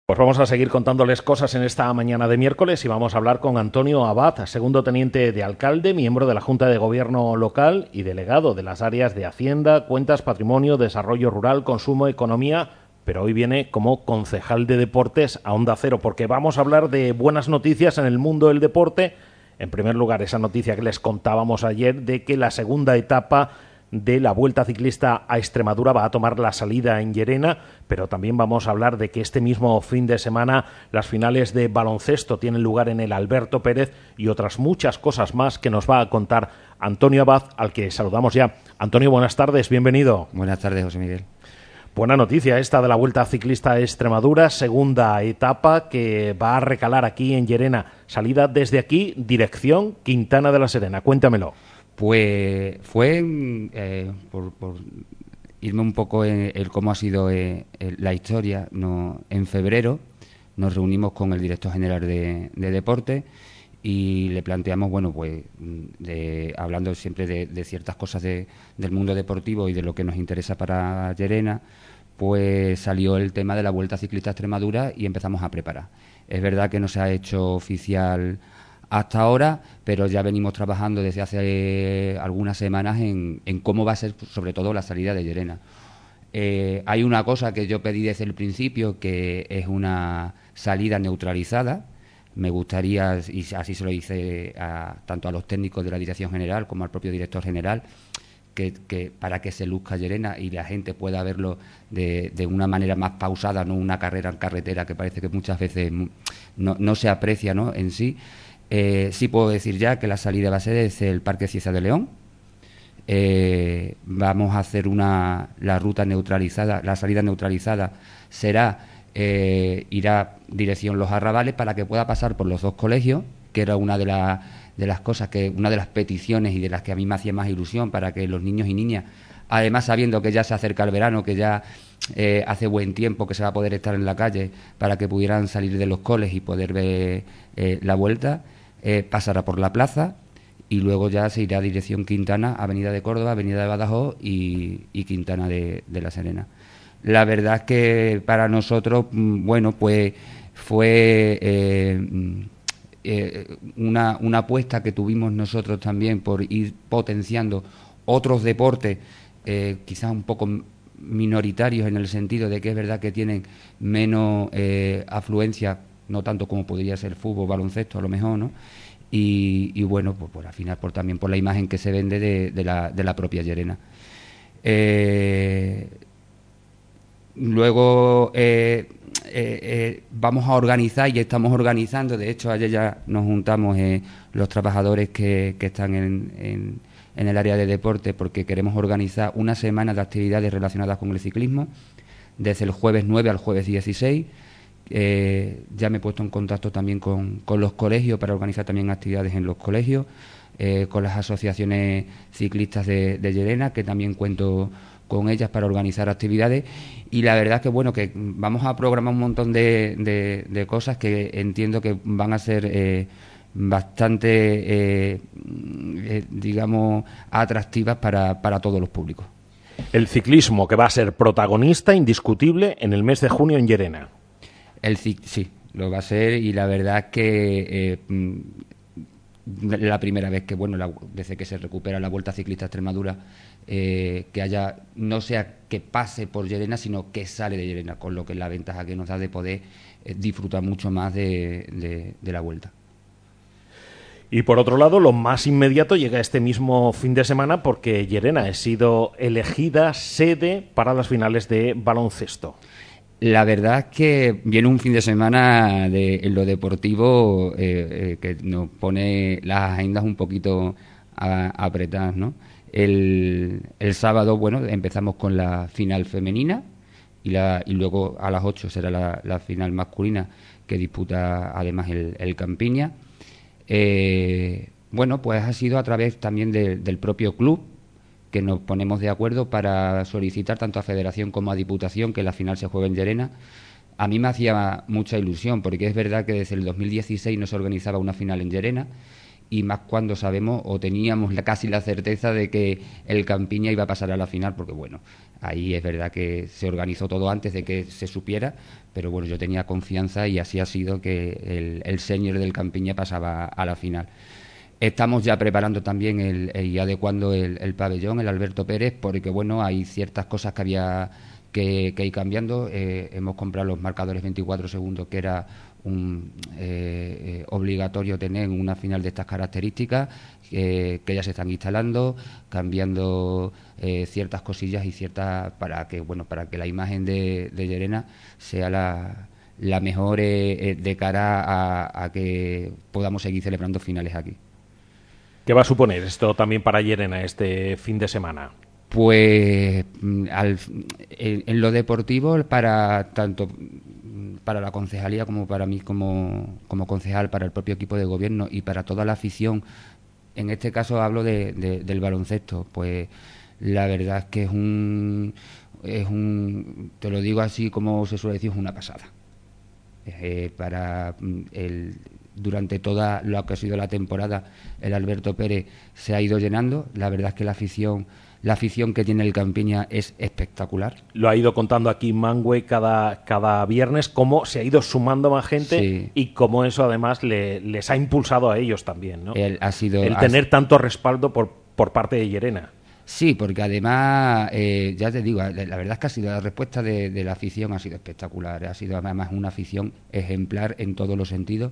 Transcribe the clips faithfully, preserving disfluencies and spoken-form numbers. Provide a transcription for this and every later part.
Pues vamos a seguir contándoles cosas en esta mañana de miércoles y vamos a hablar con Antonio Abad, segundo teniente de alcalde, miembro de la Junta de Gobierno local y delegado de las áreas de Hacienda, Cuentas, Patrimonio, Desarrollo Rural, Consumo, Economía, pero hoy viene como concejal de deportes a Onda Cero, porque vamos a hablar de buenas noticias en el mundo del deporte. En primer lugar, esa noticia que les contábamos ayer de que la segunda etapa de la Vuelta Ciclista a Extremadura va a tomar la salida en Llerena, pero también vamos a hablar de que este mismo fin de semana las finales de baloncesto tienen lugar en el Alberto Pérez y otras muchas cosas más que nos va a contar Antonio Abad, al que saludamos ya. Antonio, buenas tardes, bienvenido. Buenas tardes, José Miguel. Buena noticia esta de la Vuelta Ciclista a Extremadura, segunda etapa que va a recalar aquí en Llerena. Salida desde aquí, dirección Quintana de la Serena. Cuéntamelo. Pues fue, eh, por, por irme un poco en el cómo ha sido eh, la historia, no, en febrero nos reunimos con el director general de, de Deportes y le planteamos, bueno, pues de, hablando siempre de, de ciertas cosas de, del mundo deportivo y de lo que nos interesa para Llerena, pues salió el tema de la Vuelta Ciclista a Extremadura y empezamos a preparar. Es verdad que no se ha hecho oficial hasta ahora, pero ya venimos trabajando desde hace algunas semanas en, en cómo va a ser, sobre todo, la salida de Llerena. Eh, hay una cosa que yo pedí desde el principio, que es una salida neutralizada. Me gustaría, y así se lo hice a, tanto a los técnicos de la Dirección General como al propio director general, que, que para que se luzca Llerena y la gente pueda verlo de, de una manera más pausada, no una carrera en carretera que parece que muchas veces no, no se aprecia, ¿no?, en sí. Eh, sí puedo decir ya que la salida va a ser desde el Parque Cieza de León. Eh, vamos a hacer una la ruta neutralizada, la salida neutralizada será, eh, irá dirección Los Arrabales para que pueda pasar por los dos colegios, que era una de, la, de las cosas, que una de las peticiones y de las que a mí me hacía más ilusión, para que los niños y niñas, además sabiendo que ya se acerca el verano, que ya eh, hace buen tiempo que se va a poder estar en la calle, para que pudieran salir de los coles y poder ver eh, la vuelta. Eh, pasará por la plaza y luego ya se irá a dirección Quintana, Avenida de Córdoba, Avenida de Badajoz y, y Quintana de, de la Serena. La verdad es que para nosotros, bueno, pues fue eh, eh, una, una apuesta que tuvimos nosotros también por ir potenciando otros deportes, eh, quizás un poco minoritarios, en el sentido de que es verdad que tienen menos eh, afluencia, no tanto como podría ser fútbol, baloncesto, a lo mejor, ¿no? Y, y bueno, pues, pues al final por, también por la imagen que se vende de, de, la, de la propia Llerena. Eh, luego eh, eh, eh, vamos a organizar, y estamos organizando, de hecho ayer ya nos juntamos eh, los trabajadores que, que están en, en, en el área de deporte, porque queremos organizar una semana de actividades relacionadas con el ciclismo, desde el jueves nueve al jueves dieciséis. Eh, ya me he puesto en contacto también con, con los colegios para organizar también actividades en los colegios, eh, con las asociaciones ciclistas de, de Llerena, que también cuento con ellas para organizar actividades. Y la verdad que bueno, que vamos a programar un montón de, de, de cosas que entiendo que van a ser eh, bastante, eh, eh, digamos, atractivas para, para todos los públicos. El ciclismo, que va a ser protagonista indiscutible en el mes de junio en Llerena. El sí, lo va a ser, y la verdad es que eh, la primera vez que, bueno, la, desde que se recupera la Vuelta Ciclista a Extremadura, eh, que haya, no sea que pase por Llerena, sino que sale de Llerena, con lo que es la ventaja que nos da de poder eh, disfrutar mucho más de, de, de la Vuelta. Y por otro lado, lo más inmediato llega este mismo fin de semana, porque Llerena ha sido elegida sede para las finales de baloncesto. La verdad es que viene un fin de semana de, en lo deportivo eh, eh, que nos pone las agendas un poquito a, apretadas, ¿no? El, el sábado, bueno, empezamos con la final femenina y, la, y luego a las ocho será la, la final masculina, que disputa además el, el Campiña. Eh, bueno, pues ha sido a través también de, del propio club, que nos ponemos de acuerdo para solicitar tanto a Federación como a Diputación que la final se juegue en Llerena. A mí me hacía mucha ilusión, porque es verdad que desde el dos mil dieciséis no se organizaba una final en Llerena, y más cuando sabemos o teníamos la, casi la certeza de que el Campiña iba a pasar a la final, porque bueno, ahí es verdad que se organizó todo antes de que se supiera, pero bueno, yo tenía confianza y así ha sido que el, el senior del Campiña pasaba a la final. Estamos ya preparando también el, el, y adecuando el, el pabellón, el Alberto Pérez, porque bueno, hay ciertas cosas que había que, que ir cambiando. Eh, hemos comprado los marcadores veinticuatro segundos, que era un, eh, eh, obligatorio tener una final de estas características, eh, que ya se están instalando, cambiando eh, ciertas cosillas y ciertas para que bueno para que la imagen de, de Llerena sea la, la mejor eh, de cara a, a que podamos seguir celebrando finales aquí. ¿Qué va a suponer esto también para Llerena este fin de semana? Pues al, en, en lo deportivo, para tanto para la concejalía como para mí como, como concejal, para el propio equipo de gobierno y para toda la afición, en este caso hablo de, de, del baloncesto, pues la verdad es que es un, es un, te lo digo así como se suele decir, es una pasada. Eh, para el durante toda lo que ha sido la temporada, el Alberto Pérez se ha ido llenando. La verdad es que la afición, la afición que tiene el Campiña es espectacular. Lo ha ido contando aquí Mangue cada, cada viernes, cómo se ha ido sumando más gente, sí, y cómo eso además le, les ha impulsado a ellos también, ¿no? El, ha sido, el tener ha, tanto respaldo por, por parte de Llerena. Sí, porque además, eh, ya te digo, la, la verdad es que ha sido la respuesta de, de la afición ha sido espectacular. Ha sido además una afición ejemplar en todos los sentidos.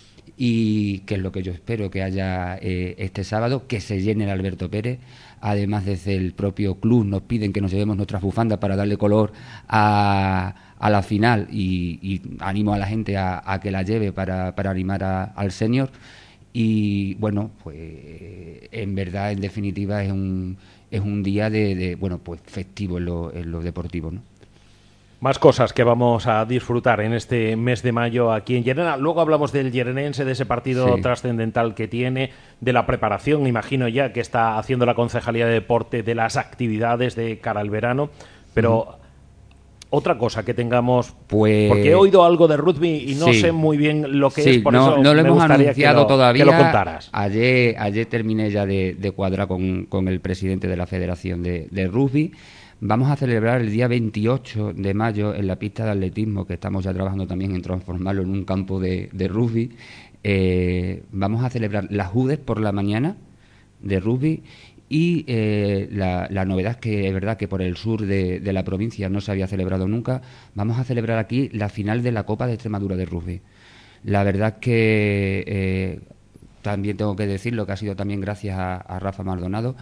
Y que es lo que yo espero que haya eh, este sábado, que se llene el Alberto Pérez. Además, desde el propio club nos piden que nos llevemos nuestras bufandas para darle color a, a la final, y, y animo a la gente a, a que la lleve para, para animar a, al senior. Y bueno, pues en verdad, en definitiva, es un, es un día de, de bueno, pues festivo en lo, en lo deportivo, ¿no? Más cosas que vamos a disfrutar en este mes de mayo aquí en Llerena. Luego hablamos del llerenense, de ese partido sí. trascendental que tiene, de la preparación, imagino ya, que está haciendo la Concejalía de Deporte, de las actividades de cara al verano. Pero uh-huh. otra cosa que tengamos, pues... porque he oído algo de rugby y no sí. sé muy bien lo que sí, es, por no, eso no lo me hemos gustaría anunciado que lo, todavía. que lo contaras. Ayer, ayer terminé ya de, de cuadrar con, con el presidente de la Federación de, de Rugby. Vamos a celebrar el día veintiocho de mayo en la pista de atletismo, que estamos ya trabajando también en transformarlo en un campo de, de rugby. Eh, vamos a celebrar las U D E S por la mañana de rugby, y eh, la, la novedad es que es verdad que por el sur de, de la provincia no se había celebrado nunca. Vamos a celebrar aquí la final de la Copa de Extremadura de rugby. La verdad es que eh, también tengo que decirlo, que ha sido también gracias a, a Rafa Maldonado.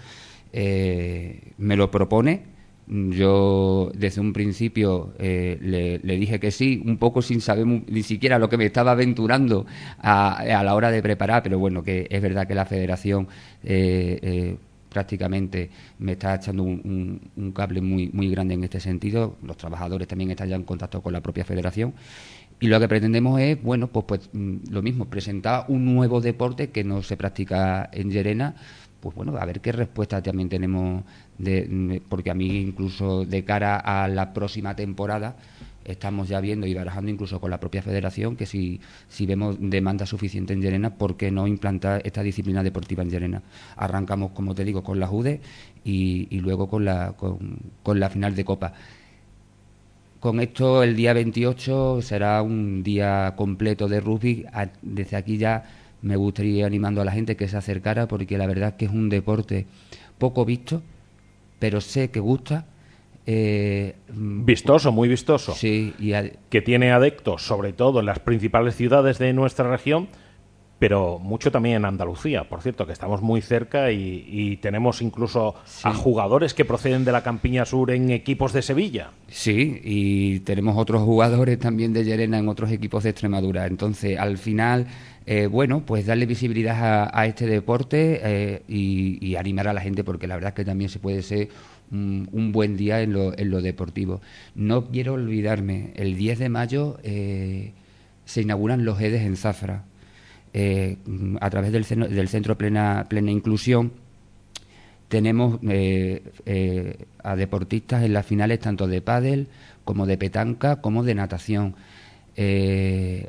Eh, me lo propone. Yo desde un principio eh, le, le dije que sí, un poco sin saber ni siquiera lo que me estaba aventurando a, a la hora de preparar, pero bueno, que es verdad que la federación eh, eh, prácticamente me está echando un, un, un cable muy, muy grande en este sentido. Los trabajadores también están ya en contacto con la propia federación. Y lo que pretendemos es, bueno, pues, pues lo mismo, presentar un nuevo deporte que no se practica en Llerena. Pues bueno, a ver qué respuesta también tenemos, de, de, porque a mí incluso de cara a la próxima temporada estamos ya viendo y barajando incluso con la propia federación que si, si vemos demanda suficiente en Llerena, ¿por qué no implantar esta disciplina deportiva en Llerena? Arrancamos, como te digo, con la U D E y, y luego con la, con, con la final de Copa. Con esto, el día veintiocho será un día completo de rugby. Desde aquí ya me gustaría ir animando a la gente que se acercara, porque la verdad es que es un deporte poco visto, pero sé que gusta. Eh, vistoso, muy vistoso. Sí, y a... que tiene adeptos, sobre todo en las principales ciudades de nuestra región, pero mucho también en Andalucía, por cierto, que estamos muy cerca y, y tenemos incluso sí. a jugadores que proceden de la Campiña Sur en equipos de Sevilla. Sí, y tenemos otros jugadores también de Llerena en otros equipos de Extremadura. Entonces, al final, eh, bueno, pues darle visibilidad a, a este deporte eh, y, y animar a la gente, porque la verdad es que también se puede ser un, un buen día en lo, en lo deportivo. No quiero olvidarme, el diez de mayo eh, se inauguran los E D E S en Zafra. Eh, a través del, del Centro Plena, Plena Inclusión tenemos eh, eh, a deportistas en las finales tanto de pádel como de petanca como de natación. Eh,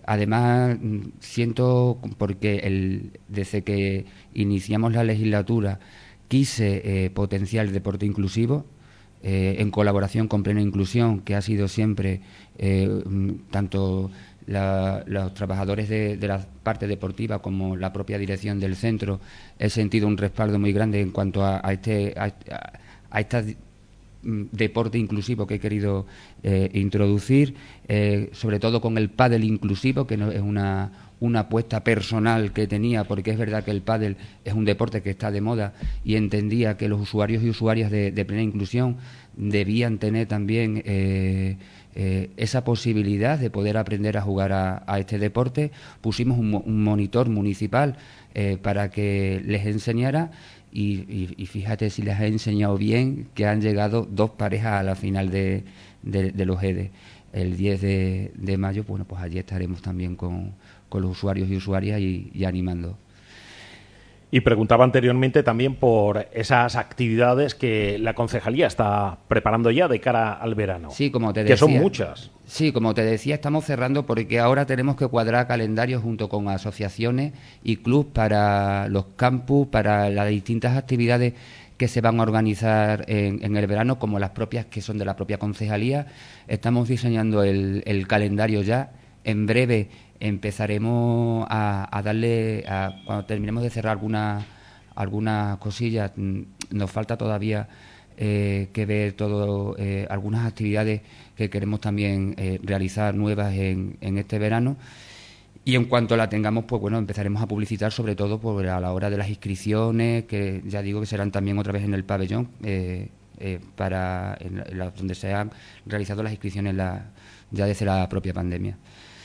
además, siento, porque el, desde que iniciamos la legislatura quise eh, potenciar el deporte inclusivo, eh, en colaboración con Plena Inclusión, que ha sido siempre eh, tanto la, los trabajadores de, de la parte deportiva como la propia dirección del centro. He sentido un respaldo muy grande en cuanto a, a este a, a este deporte inclusivo que he querido eh, introducir, eh, sobre todo con el pádel inclusivo, que no es una una apuesta personal que tenía, porque es verdad que el pádel es un deporte que está de moda y entendía que los usuarios y usuarias de, de Plena Inclusión debían tener también eh, eh, esa posibilidad de poder aprender a jugar a, a este deporte. Pusimos un, un monitor municipal eh, para que les enseñara y, y, y fíjate si les ha enseñado bien, que han llegado dos parejas a la final de, de, de los E D E. El diez de, de mayo, bueno, pues allí estaremos también con, con los usuarios y usuarias y, y animando. Y preguntaba anteriormente también por esas actividades que la concejalía está preparando ya de cara al verano. Sí, como te decía. Que son muchas. Sí, como te decía, estamos cerrando porque ahora tenemos que cuadrar calendarios junto con asociaciones y clubs para los campus, para las distintas actividades que se van a organizar en, en el verano, como las propias que son de la propia concejalía. Estamos diseñando el, el calendario ya. En breve empezaremos a, a darle, a, cuando terminemos de cerrar algunas algunas cosillas, nos falta todavía eh, que ver todo, eh, algunas actividades que queremos también eh, realizar nuevas en, en este verano. Y en cuanto la tengamos, pues bueno, empezaremos a publicitar, sobre todo por a la hora de las inscripciones, que ya digo que serán también otra vez en el pabellón, eh, eh, para en la, en la, donde se han realizado las inscripciones la, ya desde la propia pandemia.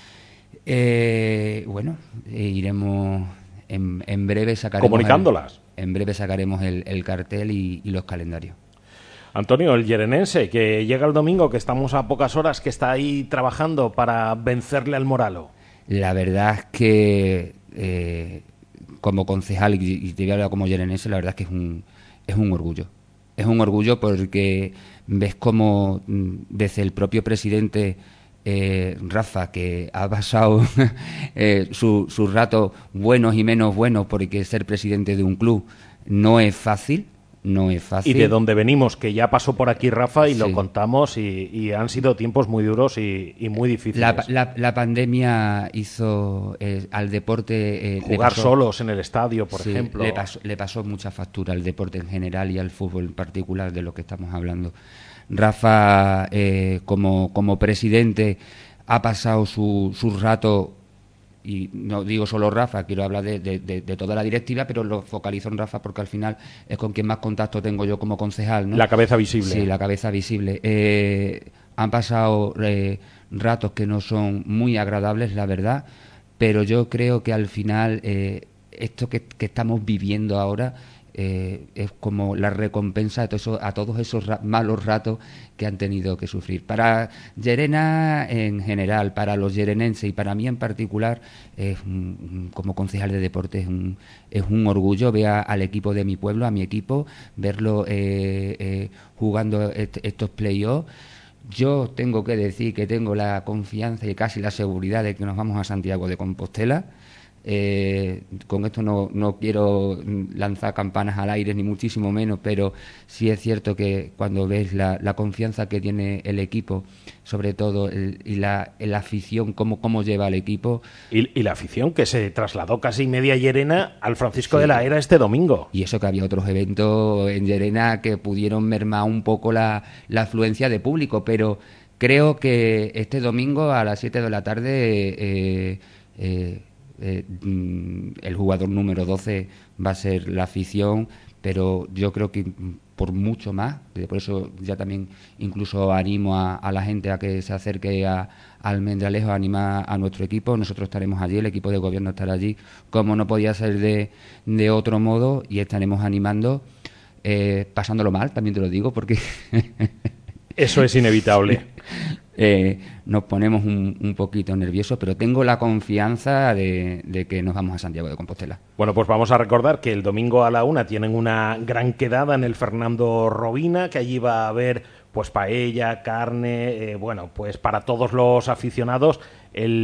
Eh, bueno, eh, iremos en, en breve sacaremos comunicándolas. El, en breve sacaremos el, el cartel y, y los calendarios. Antonio, el yerenense, que llega el domingo, que estamos a pocas horas, que está ahí trabajando para vencerle al Moralo. La verdad es que eh, como concejal, y, y te voy a hablar como yerenense, la verdad es que es un, es un orgullo. Es un orgullo porque ves como desde el propio presidente eh, Rafa, que ha pasado eh, sus su ratos buenos y menos buenos, porque ser presidente de un club no es fácil. No es fácil. Y de donde venimos, que ya pasó por aquí Rafa y sí. Lo contamos y, y han sido tiempos muy duros y, y muy difíciles. La, la, la pandemia hizo eh, al deporte... Eh, Jugar pasó, solos en el estadio, por sí, ejemplo. Le pasó, le pasó mucha factura al deporte en general y al fútbol en particular, de lo que estamos hablando. Rafa, eh, como, como presidente, ha pasado su, su rato... Y no digo solo Rafa, quiero hablar de, de, de, de toda la directiva, pero lo focalizo en Rafa porque al final es con quien más contacto tengo yo como concejal, ¿no? La cabeza visible. Sí, la cabeza visible. Eh, han pasado eh, ratos que no son muy agradables, la verdad, pero yo creo que al final eh, esto que, que estamos viviendo ahora eh, es como la recompensa a, todo eso, a todos esos ra- malos ratos que han tenido que sufrir. Para Llerena en general, para los yerenenses y para mí en particular, es un, como concejal de deporte es un, es un orgullo ver a, al equipo de mi pueblo, a mi equipo, verlo eh, eh, jugando est- estos play-offs. Yo tengo que decir que tengo la confianza y casi la seguridad de que nos vamos a Santiago de Compostela. Eh, con esto no, no quiero lanzar campanas al aire ni muchísimo menos, pero sí es cierto que cuando ves la, la confianza que tiene el equipo, sobre todo el, y la, la afición, cómo, cómo lleva el equipo. Y, y la afición que se trasladó casi media Llerena al Francisco sí. de la Era este domingo. Y eso que había otros eventos en Llerena que pudieron mermar un poco la, la afluencia de público, pero creo que este domingo a las siete de la tarde eh, eh, Eh, el jugador número doce va a ser la afición, pero yo creo que por mucho más, por eso ya también incluso animo a, a la gente a que se acerque a, a Almendralejo, a animar a nuestro equipo. Nosotros estaremos allí, el equipo de gobierno estará allí, como no podía ser de, de otro modo, y estaremos animando, eh, pasándolo mal, también te lo digo, porque eso es inevitable. Eh, nos ponemos un, un poquito nerviosos, pero tengo la confianza de, de que nos vamos a Santiago de Compostela. Bueno, pues vamos a recordar que el domingo a la una tienen una gran quedada en el Fernando Robina, que allí va a haber pues paella, carne, eh, bueno, pues para todos los aficionados. El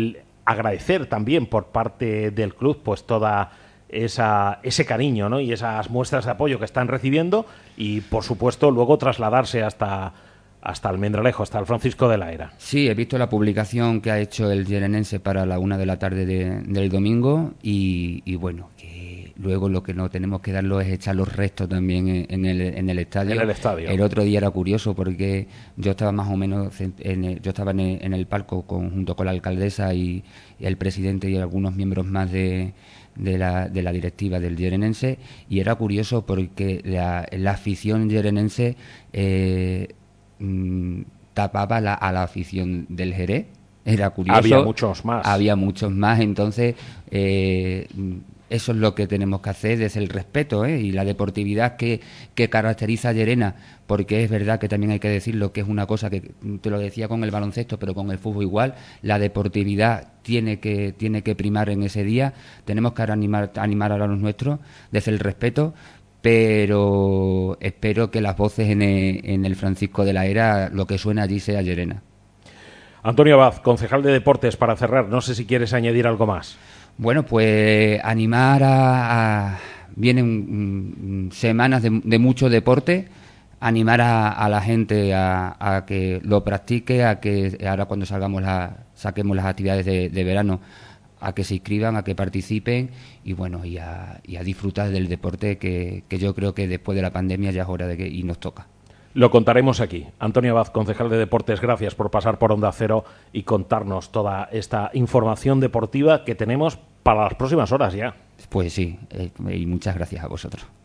agradecer también por parte del club pues toda esa, ese cariño, ¿no? Y esas muestras de apoyo que están recibiendo y, por supuesto, luego trasladarse hasta, hasta Almendralejo, hasta el Francisco de la Era. Sí, he visto la publicación que ha hecho el Llerenense para la una de la tarde de, del domingo y, y bueno, que luego lo que no tenemos que darlo es echar los restos también en, en, el, en el estadio. En el estadio. El otro día era curioso porque yo estaba más o menos, en el, yo estaba en el, en el palco con, junto con la alcaldesa y, y el presidente y algunos miembros más de de la, de la directiva del Llerenense, y era curioso porque la, la afición llerenense eh, mm, tapaba la, a la afición del Jerez. Era curioso. Había muchos más. Había muchos más, entonces eh, eso es lo que tenemos que hacer desde el respeto, ¿eh? Y la deportividad que, que caracteriza a Llerena, porque es verdad que también hay que decirlo, que es una cosa que te lo decía con el baloncesto, pero con el fútbol igual, la deportividad tiene que tiene que primar en ese día. Tenemos que animar, animar a los nuestros desde el respeto, pero espero que las voces en el, en el Francisco de la Era, lo que suena allí sea Llerena. Antonio Abad, concejal de Deportes, para cerrar, no sé si quieres añadir algo más. Bueno, pues animar a... a vienen mm, semanas de, de mucho deporte, animar a, a la gente a, a que lo practique, a que ahora cuando salgamos la, saquemos las actividades de, de verano, a que se inscriban, a que participen y bueno, y a, y a disfrutar del deporte que, que yo creo que después de la pandemia ya es hora de que y nos toca. Lo contaremos aquí. Antonio Abad, concejal de Deportes, gracias por pasar por Onda Cero y contarnos toda esta información deportiva que tenemos para las próximas horas ya. Pues sí, eh, y muchas gracias a vosotros.